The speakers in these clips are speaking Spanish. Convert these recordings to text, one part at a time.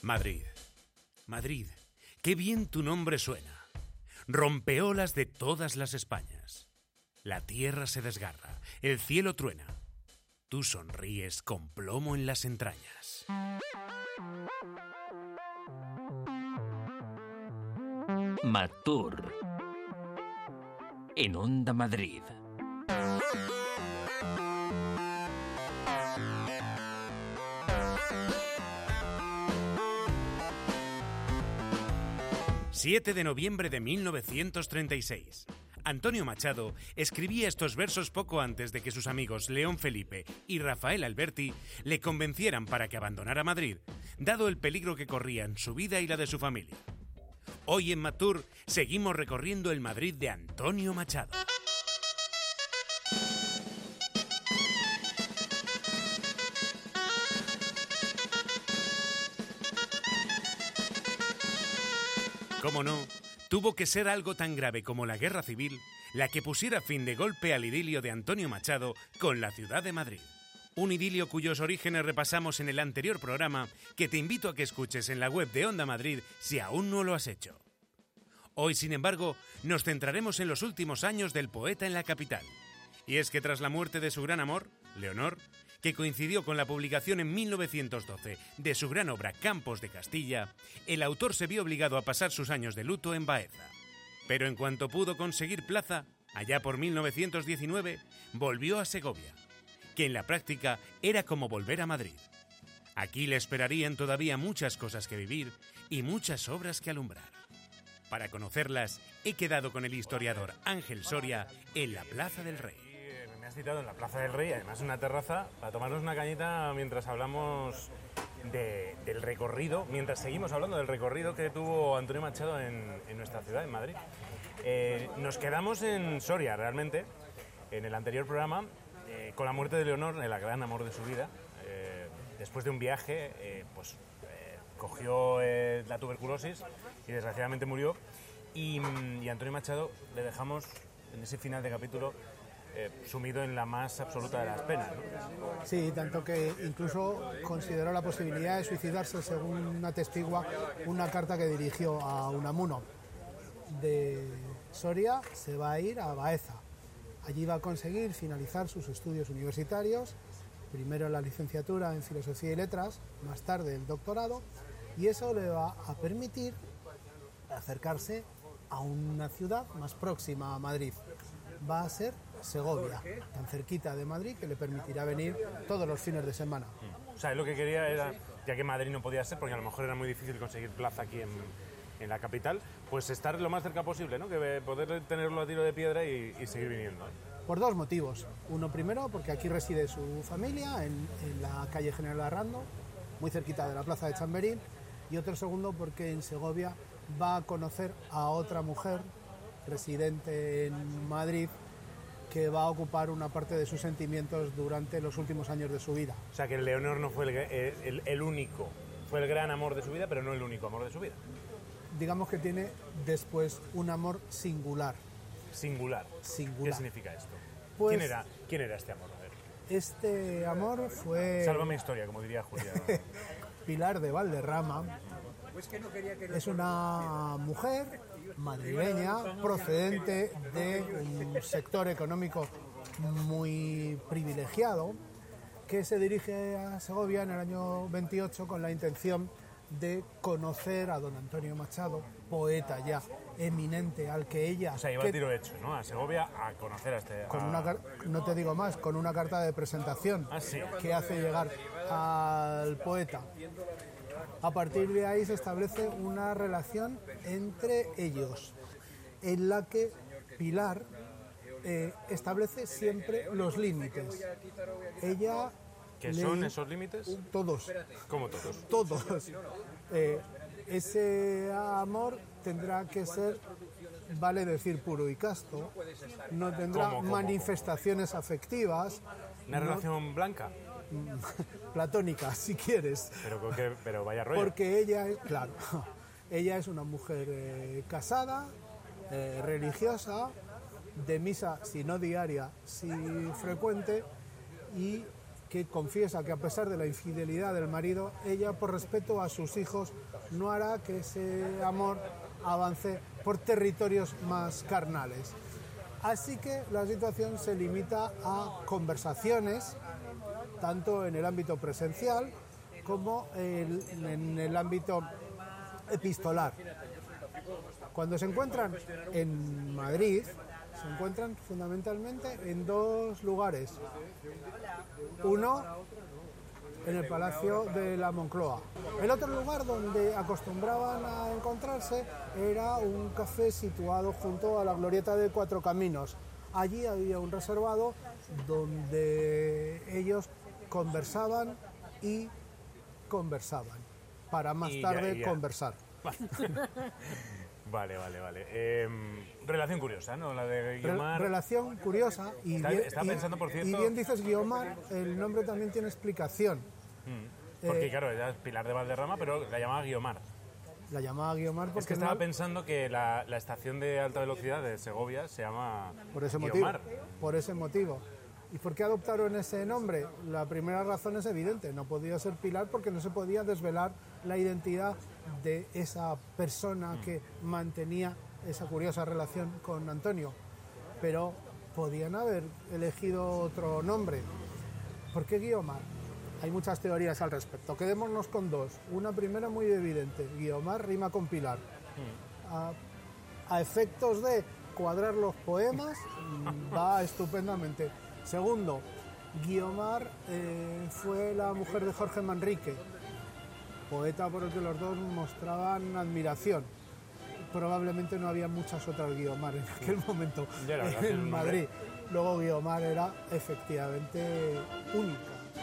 Madrid. Madrid, qué bien tu nombre suena. Rompeolas de todas las Españas. La tierra se desgarra, el cielo truena. Tú sonríes con plomo en las entrañas. Matur en Onda Madrid. ...7 de noviembre de 1936... Antonio Machado escribía estos versos poco antes de que sus amigos León Felipe y Rafael Alberti le convencieran para que abandonara Madrid, dado el peligro que corría en su vida y la de su familia. Hoy en Matur seguimos recorriendo el Madrid de Antonio Machado. ¿Cómo no? Tuvo que ser algo tan grave como la Guerra Civil la que pusiera fin de golpe al idilio de Antonio Machado con la ciudad de Madrid. Un idilio cuyos orígenes repasamos en el anterior programa, que te invito a que escuches en la web de Onda Madrid si aún no lo has hecho. Hoy, sin embargo, nos centraremos en los últimos años del poeta en la capital. Y es que tras la muerte de su gran amor, Leonor, que coincidió con la publicación en 1912 de su gran obra Campos de Castilla, el autor se vio obligado a pasar sus años de luto en Baeza. Pero en cuanto pudo conseguir plaza, allá por 1919, volvió a Segovia, que en la práctica era como volver a Madrid. Aquí le esperarían todavía muchas cosas que vivir y muchas obras que alumbrar. Para conocerlas, he quedado con el historiador Ángel Soria en la Plaza del Rey. Me has citado en la Plaza del Rey, además una terraza, para tomarnos una cañita mientras hablamos del recorrido, mientras seguimos hablando del recorrido que tuvo Antonio Machado en nuestra ciudad, en Madrid. Nos quedamos en Soria, realmente, en el anterior programa, con la muerte de Leonor, el gran amor de su vida. Después de un viaje, cogió la tuberculosis y desgraciadamente murió. Y Antonio Machado le dejamos en ese final de capítulo sumido en la más absoluta de las penas, ¿no? Sí, tanto que incluso consideró la posibilidad de suicidarse, según atestigua una carta que dirigió a Unamuno. De Soria se va a ir a Baeza. Allí va a conseguir finalizar sus estudios universitarios, primero la licenciatura en Filosofía y Letras, más tarde el doctorado, y eso le va a permitir acercarse a una ciudad más próxima a Madrid. Va a ser Segovia, tan cerquita de Madrid que le permitirá venir todos los fines de semana. O sea, lo que quería era, ya que Madrid no podía ser, porque a lo mejor era muy difícil conseguir plaza aquí en la capital, pues estar lo más cerca posible, ¿no? Que poder tenerlo a tiro de piedra y seguir viniendo. Por dos motivos. Uno primero, porque aquí reside su familia, en la calle General Arrando, muy cerquita de la plaza de Chamberí, y otro segundo, porque en Segovia va a conocer a otra mujer residente en Madrid, que va a ocupar una parte de sus sentimientos durante los últimos años de su vida. O sea, que Leonor no fue el único, fue el gran amor de su vida, pero no el único amor de su vida. Digamos que tiene después un amor singular. Singular. Singular. ¿Qué significa esto? Pues, ¿Quién era este amor? A ver. Este amor fue... Sálvame historia, como diría Julia. Pilar de Valderrama. Es una mujer madrileña procedente de un sector económico muy privilegiado, que se dirige a Segovia en el año 28 con la intención de conocer a don Antonio Machado, poeta ya eminente, al que ella... O sea, iba a tiro hecho, ¿no? A Segovia a conocer a este... no te digo más, con una carta de presentación que hace llegar al poeta. A partir de ahí se establece una relación entre ellos, en la que Pilar establece siempre los límites. Ella... ¿Qué son esos límites? Todos. ¿Cómo todos? Todos. Ese amor tendrá que ser, vale decir, puro y casto. No tendrá manifestaciones afectivas. ¿Una relación blanca? Platónica, si quieres. Pero vaya rollo. Porque ella es, claro, ella es una mujer casada, religiosa, de misa, si no diaria, si frecuente, y que confiesa que a pesar de la infidelidad del marido, ella por respeto a sus hijos no hará que ese amor avance por territorios más carnales. Así que la situación se limita a conversaciones, tanto en el ámbito presencial como en el ámbito epistolar. Cuando se encuentran en Madrid, se encuentran fundamentalmente en dos lugares. Uno, en el Palacio de la Moncloa. El otro lugar donde acostumbraban a encontrarse era un café situado junto a la glorieta de Cuatro Caminos. Allí había un reservado donde ellos conversaban y conversaban, para más tarde conversar. Vale. Relación curiosa, ¿no? La de Guiomar. Relación curiosa. Estaba pensando, por cierto... Y bien dices Guiomar, el nombre también tiene explicación. Porque claro, ella es Pilar de Valderrama, pero la llamaba Guiomar. La llamaba Guiomar porque... Es que estaba pensando que la estación de alta velocidad de Segovia se llama por ese Guiomar. Por ese motivo. ¿Y por qué adoptaron ese nombre? La primera razón es evidente, no podía ser Pilar porque no se podía desvelar la identidad de esa persona que mantenía esa curiosa relación con Antonio. Pero podían haber elegido otro nombre. ¿Por qué Guiomar? Hay muchas teorías al respecto. Quedémonos con dos. Una primera muy evidente. Guiomar rima con Pilar. A efectos de cuadrar los poemas, va estupendamente. Segundo, Guiomar fue la mujer de Jorge Manrique, poeta por el que los dos mostraban admiración. Probablemente no había muchas otras Guiomar en aquel momento en Madrid. Luego Guiomar era efectivamente única.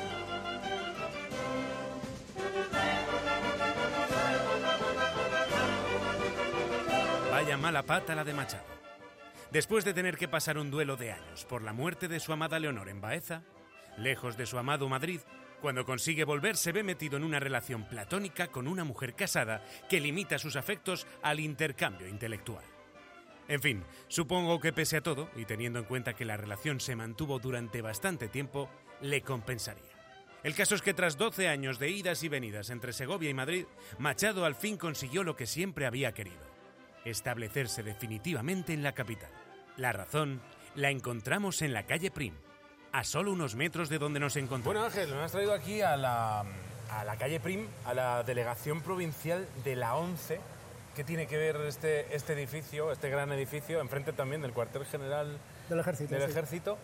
Vaya mala pata la de Machado. Después de tener que pasar un duelo de años por la muerte de su amada Leonor en Baeza, lejos de su amado Madrid, cuando consigue volver se ve metido en una relación platónica con una mujer casada que limita sus afectos al intercambio intelectual. En fin, supongo que pese a todo, y teniendo en cuenta que la relación se mantuvo durante bastante tiempo, le compensaría. El caso es que tras 12 años de idas y venidas entre Segovia y Madrid, Machado al fin consiguió lo que siempre había querido: establecerse definitivamente en la capital. La razón la encontramos en la calle Prim, a solo unos metros de donde nos encontramos. Bueno, Ángel, nos has traído aquí a la calle Prim, a la delegación provincial de la ONCE. ¿Qué tiene que ver este edificio, este gran edificio, enfrente también del cuartel general del ejército,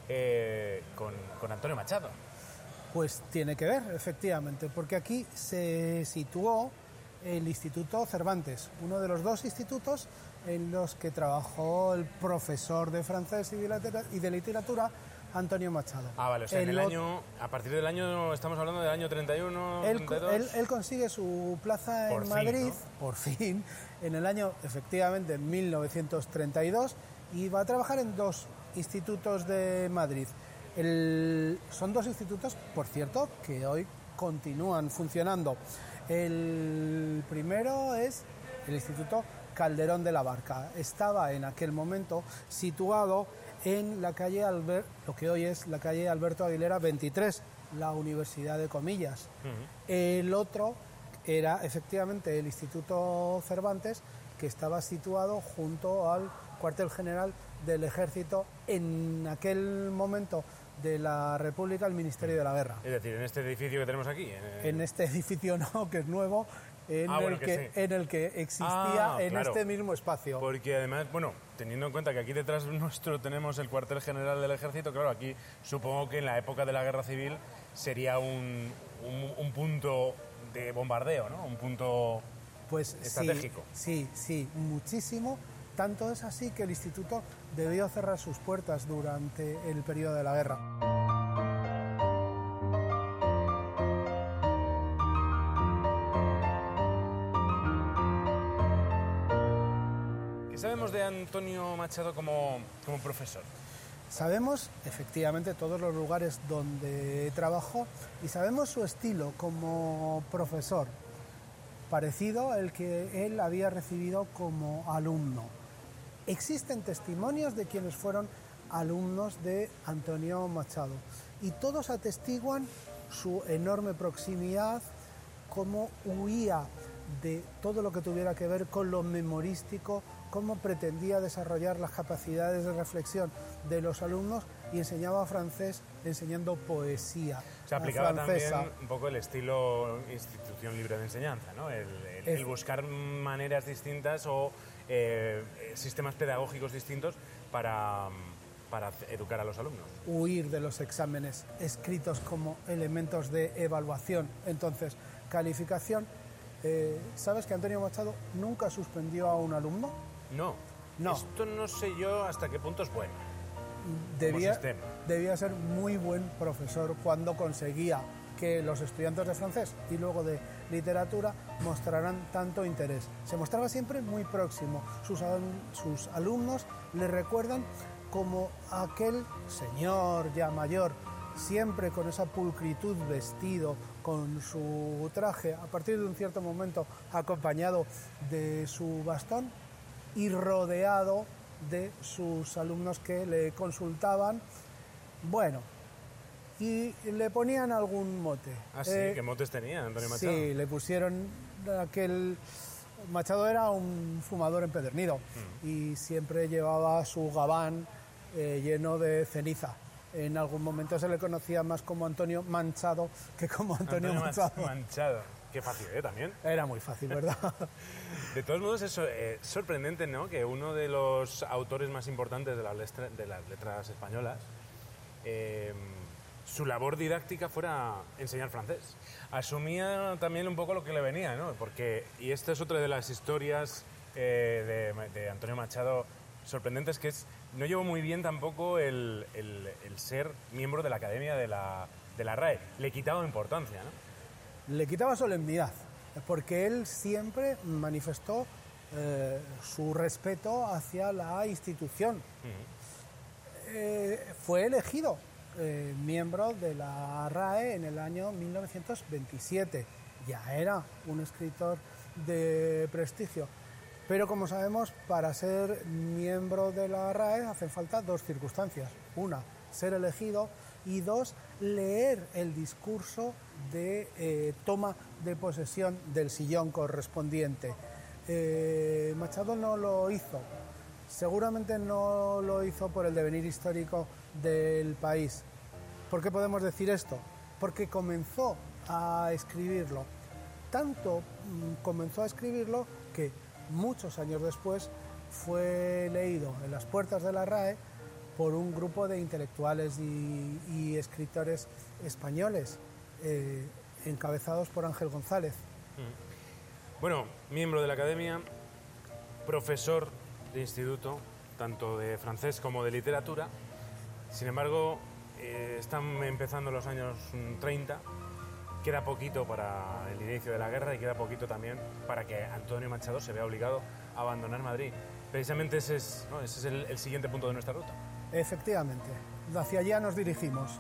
con Antonio Machado? Pues tiene que ver, efectivamente, porque aquí se situó el Instituto Cervantes, uno de los dos institutos en los que trabajó el profesor de francés y de literatura Antonio Machado. Ah, vale, o sea, a partir del año, estamos hablando del año 31, 32... Él consigue su plaza en Madrid, ¿no? Por fin, en el año, efectivamente, 1932, y va a trabajar en dos institutos de Madrid. Son dos institutos, por cierto, que hoy continúan funcionando. El primero es el Instituto Calderón de la Barca. Estaba en aquel momento situado en la calle lo que hoy es la calle Alberto Aguilera 23, la Universidad de Comillas. El otro era efectivamente el Instituto Cervantes, que estaba situado junto al cuartel general del Ejército, en aquel momento de la República, el Ministerio de la Guerra. Es decir, en este edificio que tenemos aquí. En este edificio no, que es nuevo, en el que existía este mismo espacio. Porque además, bueno, teniendo en cuenta que aquí detrás nuestro tenemos el cuartel general del Ejército, claro, aquí supongo que en la época de la Guerra Civil sería un punto de bombardeo, ¿no? Un punto estratégico. Sí, muchísimo. Tanto es así que el instituto debió cerrar sus puertas durante el periodo de la guerra. ¿Qué sabemos de Antonio Machado como profesor? Sabemos, efectivamente, todos los lugares donde trabajó y sabemos su estilo como profesor, parecido al que él había recibido como alumno. Existen testimonios de quienes fueron alumnos de Antonio Machado y todos atestiguan su enorme proximidad, cómo huía de todo lo que tuviera que ver con lo memorístico, cómo pretendía desarrollar las capacidades de reflexión de los alumnos y enseñaba francés enseñando poesía. Se aplicaba francesa. también un poco el estilo institución libre de enseñanza, ¿no? El buscar maneras distintas o sistemas pedagógicos distintos para educar a los alumnos. Huir de los exámenes escritos como elementos de evaluación. Entonces, calificación. ¿Sabes que Antonio Machado nunca suspendió a un alumno? No. Esto no sé yo hasta qué punto es bueno. Debía ser muy buen profesor cuando conseguía que los estudiantes de francés y luego de literatura mostraran tanto interés. Se mostraba siempre muy próximo. Sus alumnos le recuerdan como aquel señor ya mayor, siempre con esa pulcritud vestido, con su traje, a partir de un cierto momento acompañado de su bastón y rodeado de sus alumnos que le consultaban, bueno, y le ponían algún mote. Ah, sí, ¿qué motes tenía Antonio Machado? Sí, le pusieron aquel... Machado era un fumador empedernido y siempre llevaba su gabán lleno de ceniza. En algún momento se le conocía más como Antonio Manchado que como Antonio Machado. Manchado. Qué fácil, también. Era muy fácil, ¿verdad? De todos modos, es sorprendente, ¿no?, que uno de los autores más importantes de las letras españolas, su labor didáctica fuera enseñar francés. Asumía también un poco lo que le venía, ¿no? Y esta es otra de las historias de Antonio Machado sorprendentes, que no llevo muy bien tampoco el ser miembro de la Academia de la RAE. Le quitaba importancia, ¿no? Le quitaba solemnidad, porque él siempre manifestó su respeto hacia la institución. Fue elegido miembro de la RAE en el año 1927. Ya era un escritor de prestigio. Pero como sabemos, para ser miembro de la RAE hacen falta dos circunstancias. Una, ser elegido, y dos, leer el discurso de toma de posesión del sillón correspondiente. Machado no lo hizo. Seguramente no lo hizo por el devenir histórico del país. ¿Por qué podemos decir esto? Porque comenzó a escribirlo. Tanto comenzó a escribirlo que muchos años después fue leído en las puertas de la RAE por un grupo de intelectuales y escritores españoles, encabezados por Ángel González. Bueno, miembro de la Academia, profesor de instituto, tanto de francés como de literatura. Sin embargo, están empezando los años 30, queda poquito para el inicio de la guerra y queda poquito también para que Antonio Machado se vea obligado a abandonar Madrid. Precisamente ese es el siguiente punto de nuestra ruta. Efectivamente, hacia allá nos dirigimos.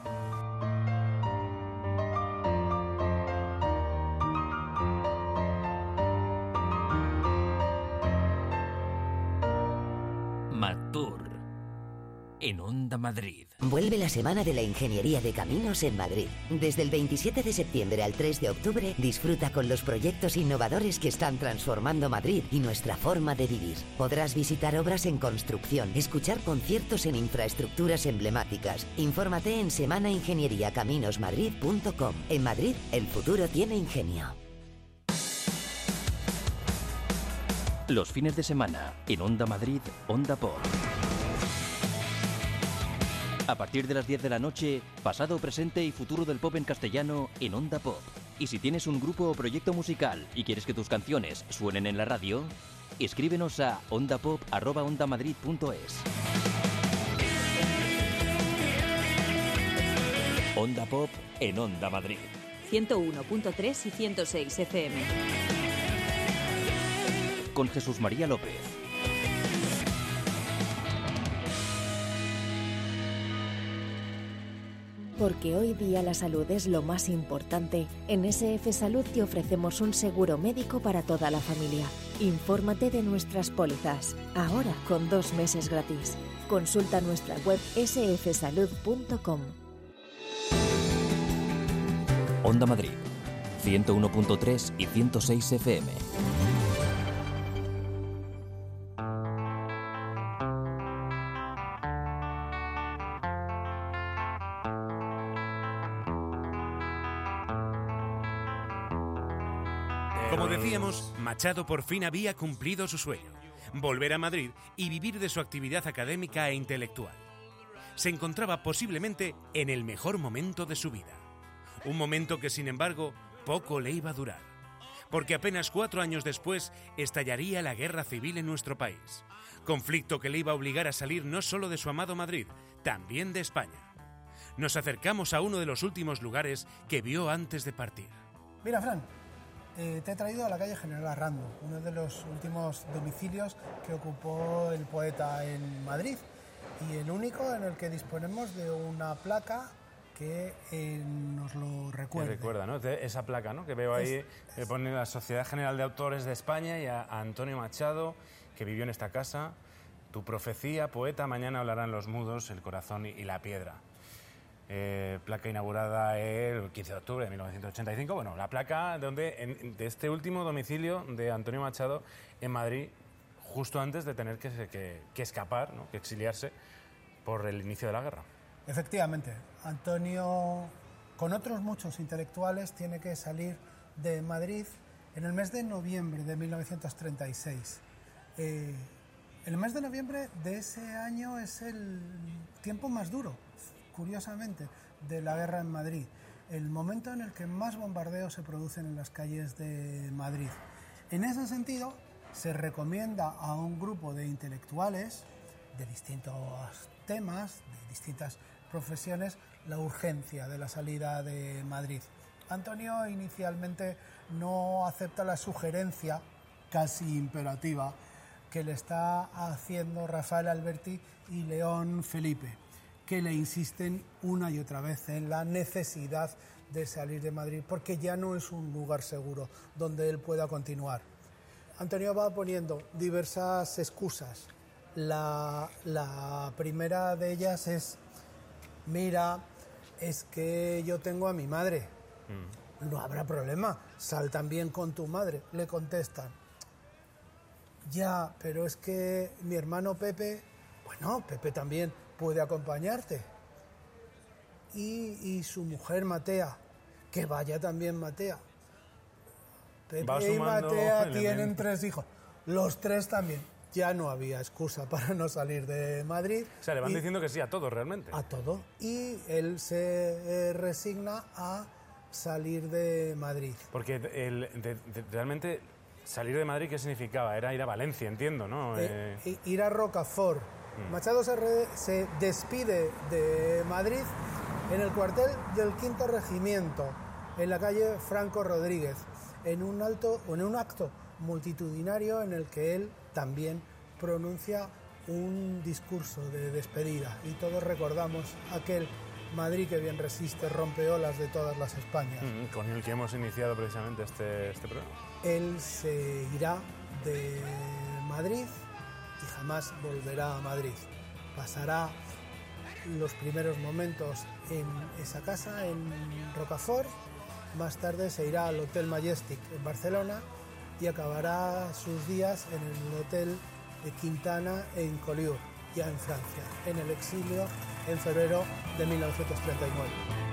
Matur en Onda Madrid. Vuelve la Semana de la Ingeniería de Caminos en Madrid. Desde el 27 de septiembre al 3 de octubre, disfruta con los proyectos innovadores que están transformando Madrid y nuestra forma de vivir. Podrás visitar obras en construcción, escuchar conciertos en infraestructuras emblemáticas. Infórmate en semanaingenieriacaminosmadrid.com. En Madrid, el futuro tiene ingenio. Los fines de semana, en Onda Madrid, Onda Pop. A partir de las 10 de la noche, pasado, presente y futuro del pop en castellano en Onda Pop. Y si tienes un grupo o proyecto musical y quieres que tus canciones suenen en la radio, escríbenos a ondapop@ondamadrid.es. Onda Pop en Onda Madrid. 101.3 y 106 FM. Con Jesús María López. Porque hoy día la salud es lo más importante, en SF Salud te ofrecemos un seguro médico para toda la familia. Infórmate de nuestras pólizas, ahora con 2 meses gratis. Consulta nuestra web sfsalud.com. Onda Madrid, 101.3 y 106 FM. Como decíamos, Machado por fin había cumplido su sueño, volver a Madrid y vivir de su actividad académica e intelectual. Se encontraba posiblemente en el mejor momento de su vida. Un momento que, sin embargo, poco le iba a durar. Porque apenas 4 años después estallaría la guerra civil en nuestro país. Conflicto que le iba a obligar a salir no solo de su amado Madrid, también de España. Nos acercamos a uno de los últimos lugares que vio antes de partir. Mira, Fran, te he traído a la calle General Arrando, uno de los últimos domicilios que ocupó el poeta en Madrid y el único en el que disponemos de una placa que nos lo recuerda. Me recuerda, ¿no? Esa placa, ¿no? Que veo ahí, que pone la Sociedad General de Autores de España y a Antonio Machado, que vivió en esta casa. Tu profecía, poeta, mañana hablarán los mudos, el corazón y la piedra. Placa inaugurada el 15 de octubre de 1985. Bueno, la placa de este último domicilio de Antonio Machado en Madrid, justo antes de tener que escapar, ¿no? Que exiliarse por el inicio de la guerra. Efectivamente, Antonio, con otros muchos intelectuales, tiene que salir de Madrid en el mes de noviembre de 1936. El mes de noviembre de ese año es el tiempo más duro, curiosamente, de la guerra en Madrid, el momento en el que más bombardeos se producen en las calles de Madrid. En ese sentido, se recomienda a un grupo de intelectuales de distintos temas, de distintas profesiones, la urgencia de la salida de Madrid. Antonio inicialmente no acepta la sugerencia casi imperativa que le está haciendo Rafael Alberti y León Felipe, que le insisten una y otra vez en la necesidad de salir de Madrid, porque ya no es un lugar seguro donde él pueda continuar. Antonio va poniendo diversas excusas. La primera de ellas es: mira, es que yo tengo a mi madre. No habrá problema, sal también con tu madre, le contestan. Ya, pero es que mi hermano Pepe, bueno, Pepe también puede acompañarte. Y su mujer Matea, que vaya también Matea. Pepe y Matea tienen 3 hijos, los 3 también. Ya no había excusa para no salir de Madrid. O sea, le van diciendo que sí a todo, realmente. A todo. Y él se resigna a salir de Madrid. Porque realmente salir de Madrid, ¿qué significaba? Era ir a Valencia, entiendo, ¿no? Ir a Rocafort. Machado se despide de Madrid en el cuartel del 5º Regimiento, en la calle Franco Rodríguez, en un acto multitudinario en el que él también pronuncia un discurso de despedida. Y todos recordamos aquel Madrid que bien resiste, rompeolas de todas las Españas. Con el que hemos iniciado precisamente este programa. Él se irá de Madrid y jamás volverá a Madrid. Pasará los primeros momentos en esa casa, en Rocafort. Más tarde se irá al Hotel Majestic en Barcelona y acabará sus días en el Hotel de Quintana en Collioure, ya en Francia, en el exilio en febrero de 1939.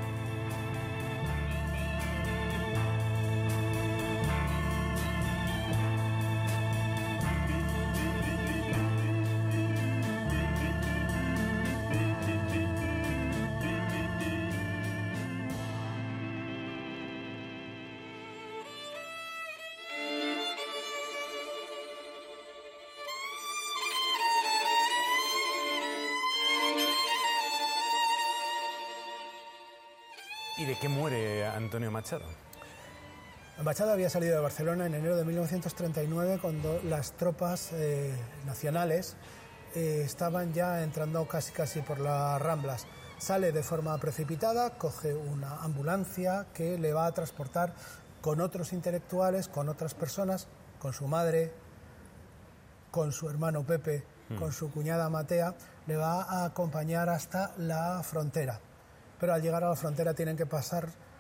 ¿Y de qué muere Antonio Machado? Machado había salido de Barcelona en enero de 1939 cuando las tropas nacionales estaban ya entrando casi por las Ramblas. Sale de forma precipitada, coge una ambulancia que le va a transportar con otros intelectuales, con otras personas, con su madre, con su hermano Pepe, con su cuñada Matea, le va a acompañar hasta la frontera. Pero al llegar a la frontera tienen que pasar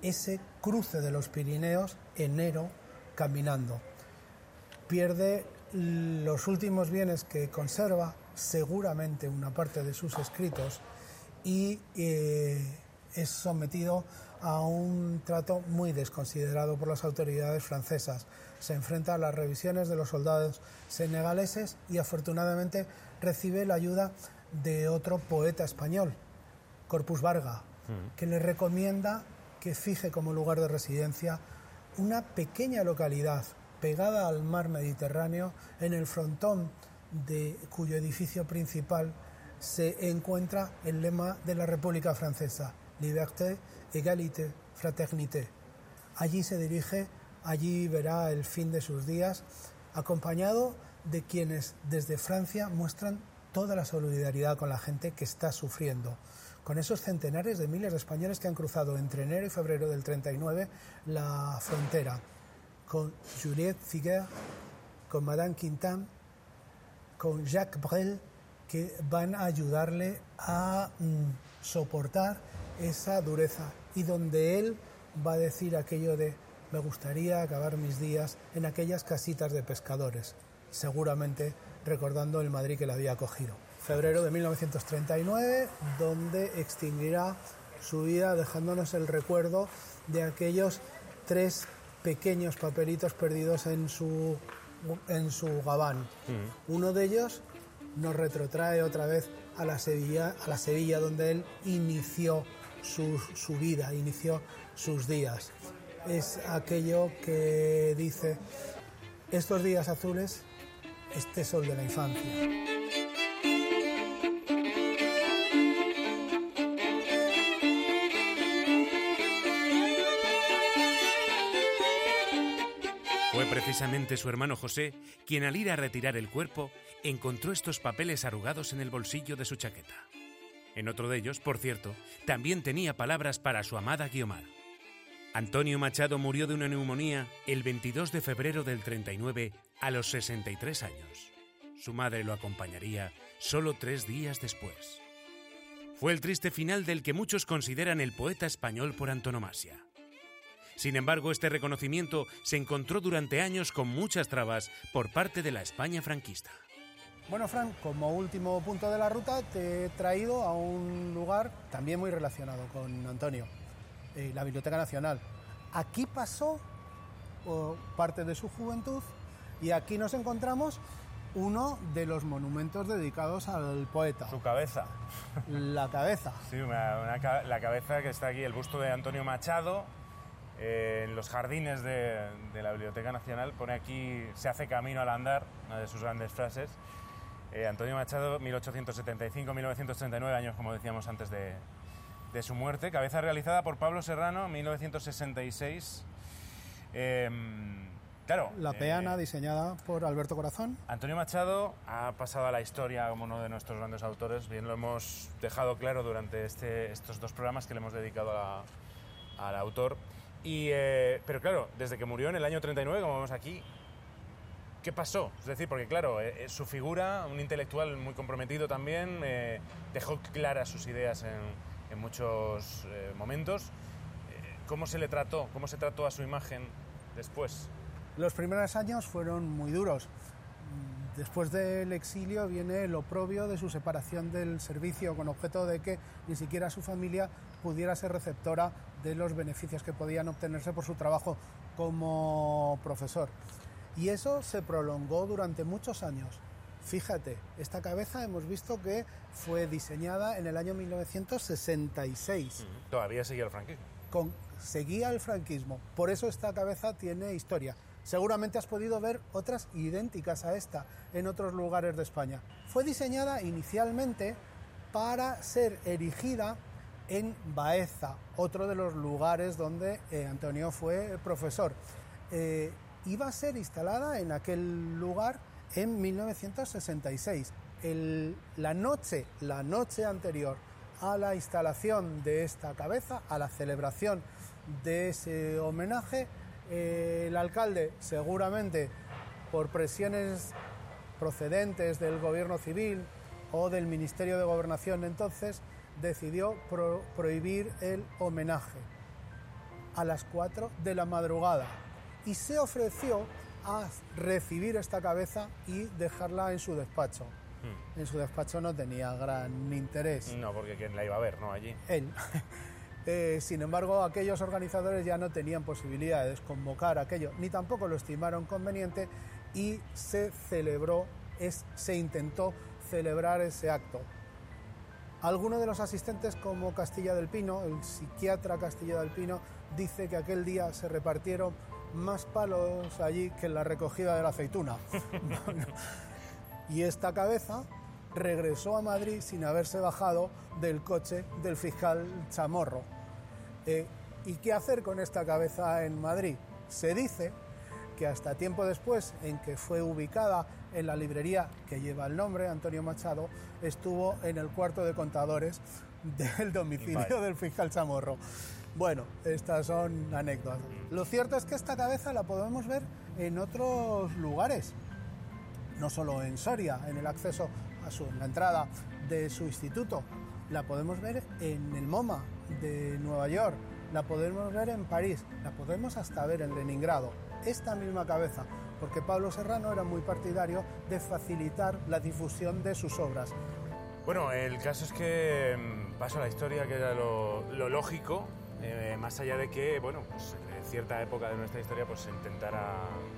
ese cruce de los Pirineos, enero, caminando. Pierde los últimos bienes que conserva, seguramente una parte de sus escritos, y es sometido a un trato muy desconsiderado por las autoridades francesas. Se enfrenta a las revisiones de los soldados senegaleses y afortunadamente recibe la ayuda de otro poeta español, Corpus Barga, que le recomienda que fije como lugar de residencia una pequeña localidad pegada al mar Mediterráneo, en el frontón de cuyo edificio principal se encuentra el lema de la República Francesa: Liberté, Égalité, Fraternité. Allí se dirige, allí verá el fin de sus días, acompañado de quienes desde Francia muestran toda la solidaridad con la gente que está sufriendo, con esos centenares de miles de españoles que han cruzado entre enero y febrero del 39 la frontera, con Juliette Figuer, con Madame Quintin, con Jacques Brel, que van a ayudarle a soportar esa dureza, y donde él va a decir aquello de: me gustaría acabar mis días en aquellas casitas de pescadores, seguramente recordando el Madrid que le había acogido. Febrero de 1939, donde extinguirá su vida dejándonos el recuerdo de aquellos 3 pequeños papelitos perdidos en su gabán. Uno de ellos nos retrotrae otra vez a la Sevilla donde él inició su vida, inició sus días. Es aquello que dice: estos días azules, este sol de la infancia. Fue precisamente su hermano José quien, al ir a retirar el cuerpo, encontró estos papeles arrugados en el bolsillo de su chaqueta. En otro de ellos, por cierto, también tenía palabras para su amada Guiomar. Antonio Machado murió de una neumonía el 22 de febrero del 39 a los 63 años. Su madre lo acompañaría solo 3 días después. Fue el triste final del que muchos consideran el poeta español por antonomasia. Sin embargo, este reconocimiento se encontró durante años con muchas trabas por parte de la España franquista. Bueno, Fran, como último punto de la ruta te he traído a un lugar también muy relacionado con Antonio, la Biblioteca Nacional. Aquí pasó parte de su juventud y aquí nos encontramos uno de los monumentos dedicados al poeta. Su cabeza. La cabeza. Sí, la cabeza que está aquí, el busto de Antonio Machado, en los jardines de la Biblioteca Nacional. Pone aquí: se hace camino al andar, una de sus grandes frases. Antonio Machado, 1875-1939, años, como decíamos antes de su muerte. Cabeza realizada por Pablo Serrano, 1966. Claro. La peana, diseñada por Alberto Corazón. Antonio Machado ha pasado a la historia como uno de nuestros grandes autores. Bien lo hemos dejado claro durante estos 2 programas que le hemos dedicado al autor. Pero claro, desde que murió en el año 39, como vemos aquí, ¿qué pasó? Es decir, porque claro, su figura, un intelectual muy comprometido también, dejó claras sus ideas en muchos momentos. ¿Cómo se le trató? ¿Cómo se trató a su imagen después? Los primeros años fueron muy duros. Después del exilio viene el oprobio de su separación del servicio, con objeto de que ni siquiera su familia pudiera ser receptora de los beneficios que podían obtenerse por su trabajo como profesor. Y eso se prolongó durante muchos años. Fíjate, esta cabeza hemos visto que fue diseñada en el año 1966. Todavía seguía el franquismo. Seguía el franquismo. Por eso esta cabeza tiene historia. Seguramente has podido ver otras idénticas a esta en otros lugares de España. Fue diseñada inicialmente para ser erigida en Baeza, otro de los lugares donde Antonio fue profesor. Iba a ser instalada en aquel lugar en 1966. La noche anterior a la instalación de esta cabeza, a la celebración de ese homenaje, el alcalde, seguramente por presiones procedentes del gobierno civil o del Ministerio de Gobernación entonces, decidió prohibir el homenaje. a las 4 de la madrugada y se ofreció a recibir esta cabeza y dejarla en su despacho. En su despacho no tenía gran interés. No, porque ¿quién la iba a ver, no? Allí. Él. Sin embargo, aquellos organizadores ya no tenían posibilidad de desconvocar aquello, ni tampoco lo estimaron conveniente, y se intentó celebrar ese acto. Alguno de los asistentes, como Castilla del Pino, el psiquiatra Castilla del Pino, dice que aquel día se repartieron más palos allí que en la recogida de la aceituna. Y esta cabeza regresó a Madrid sin haberse bajado del coche del fiscal Chamorro. ¿Y qué hacer con esta cabeza en Madrid? Se dice que hasta tiempo después, en que fue ubicada en la librería que lleva el nombre, Antonio Machado, estuvo en el cuarto de contadores del domicilio del fiscal Chamorro. Bueno, estas son anécdotas. Lo cierto es que esta cabeza la podemos ver en otros lugares, no solo en Soria, en el acceso en la entrada de su instituto. La podemos ver en el MoMA de Nueva York, la podemos ver en París, la podemos hasta ver en Leningrado. Esta misma cabeza, porque Pablo Serrano era muy partidario de facilitar la difusión de sus obras. Bueno, el caso es que pasó a la historia, que era lo lógico, más allá de que, bueno, pues en cierta época de nuestra historia pues se intentara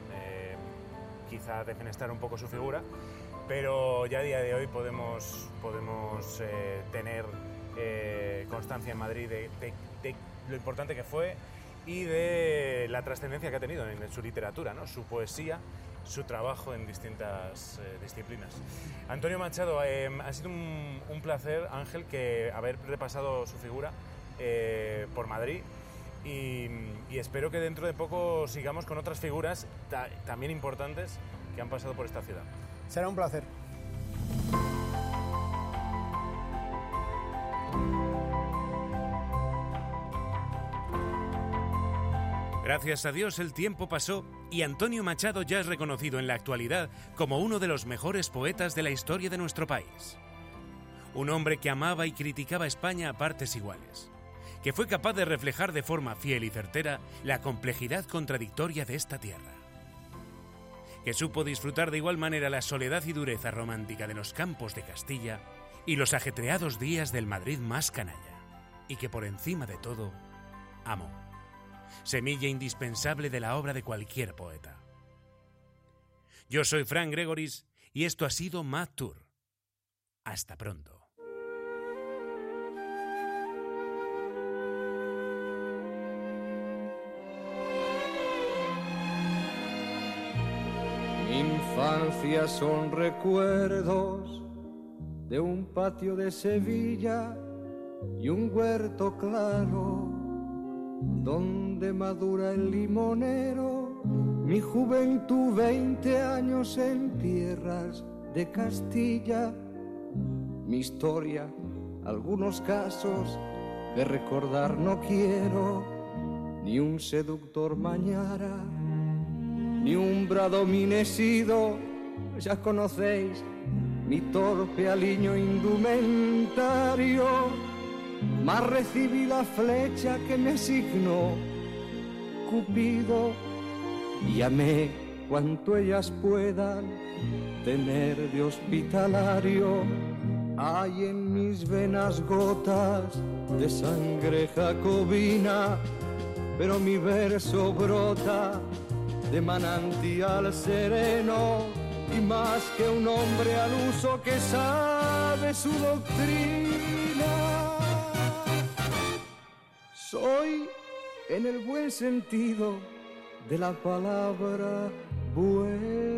quizá defenestrar un poco su figura, pero ya a día de hoy podemos tener constancia en Madrid de lo importante que fue y de la trascendencia que ha tenido en su literatura, ¿no? Su poesía, su trabajo en distintas disciplinas. Antonio Machado, ha sido un placer, Ángel, haber repasado su figura por Madrid y espero que dentro de poco sigamos con otras figuras también importantes que han pasado por esta ciudad. Será un placer. Gracias a Dios el tiempo pasó y Antonio Machado ya es reconocido en la actualidad como uno de los mejores poetas de la historia de nuestro país. Un hombre que amaba y criticaba a España a partes iguales, que fue capaz de reflejar de forma fiel y certera la complejidad contradictoria de esta tierra, que supo disfrutar de igual manera la soledad y dureza romántica de los campos de Castilla y los ajetreados días del Madrid más canalla, y que por encima de todo, amó. Semilla indispensable de la obra de cualquier poeta. Yo soy Fran Gregoris y esto ha sido Mad Tour. Hasta pronto. Mi infancia son recuerdos de un patio de Sevilla y un huerto claro donde madura el limonero. Mi juventud, 20 años en tierras de Castilla. Mi historia, algunos casos que recordar no quiero. Ni un seductor mañara, ni un bradominesido. Ya conocéis mi torpe aliño indumentario. Mas recibí la flecha que me asignó Cupido y amé cuanto ellas puedan tener de hospitalario. Hay en mis venas gotas de sangre jacobina, pero mi verso brota de manantial sereno y más que un hombre al uso que sabe su doctrina. Soy, en el buen sentido de la palabra, bueno.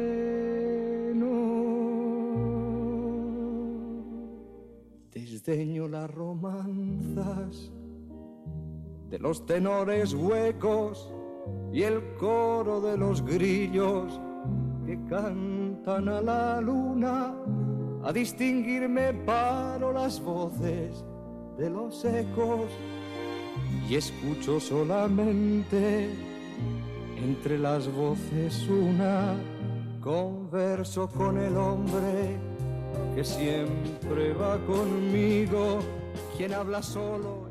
Desdeño las romanzas de los tenores huecos y el coro de los grillos que cantan a la luna. A distinguirme paro las voces de los ecos y escucho solamente entre las voces una. Converso con el hombre que siempre va conmigo, quien habla solo.